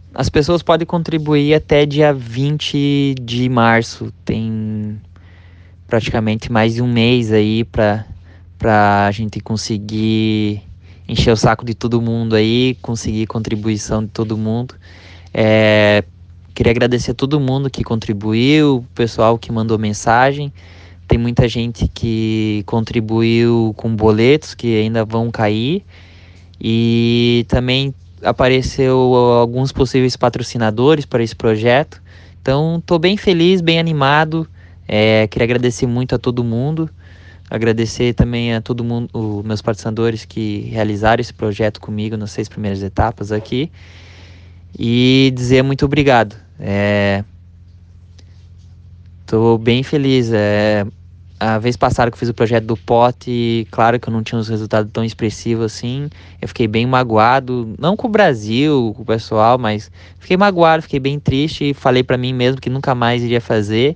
As pessoas podem contribuir até dia 20 de março. Tem praticamente mais de um mês aí pra gente conseguir encher o saco de todo mundo aí, conseguir contribuição de todo mundo. Queria agradecer a todo mundo que contribuiu, o pessoal que mandou mensagem. Tem muita gente que contribuiu com boletos que ainda vão cair. E também apareceu alguns possíveis patrocinadores para esse projeto. Então, estou bem feliz, bem animado. Queria agradecer muito a todo mundo. Agradecer também a todo mundo, os meus patrocinadores que realizaram esse projeto comigo nas 6 primeiras etapas aqui. E dizer muito obrigado. Estou bem feliz. A vez passada que eu fiz o projeto do pote, claro que eu não tinha uns resultados tão expressivos assim. Eu fiquei bem magoado, não com o Brasil, com o pessoal, mas fiquei magoado, fiquei bem triste e falei pra mim mesmo que nunca mais iria fazer.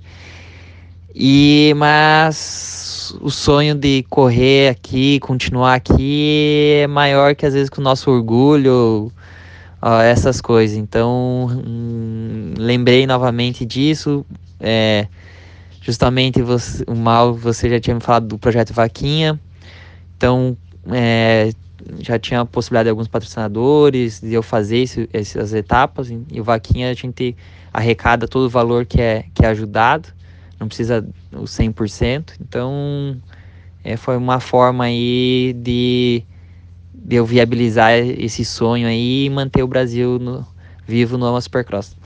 Mas o sonho de correr aqui, continuar aqui é maior que às vezes que o nosso orgulho, ó, essas coisas. Então, lembrei novamente disso. É, Justamente o Mal, você já tinha me falado do projeto Vaquinha, então já tinha a possibilidade de alguns patrocinadores, de eu fazer essas etapas, e o Vaquinha a gente arrecada todo o valor que é ajudado, não precisa o 100%, então foi uma forma aí de eu viabilizar esse sonho aí e manter o Brasil vivo no Ama Supercross.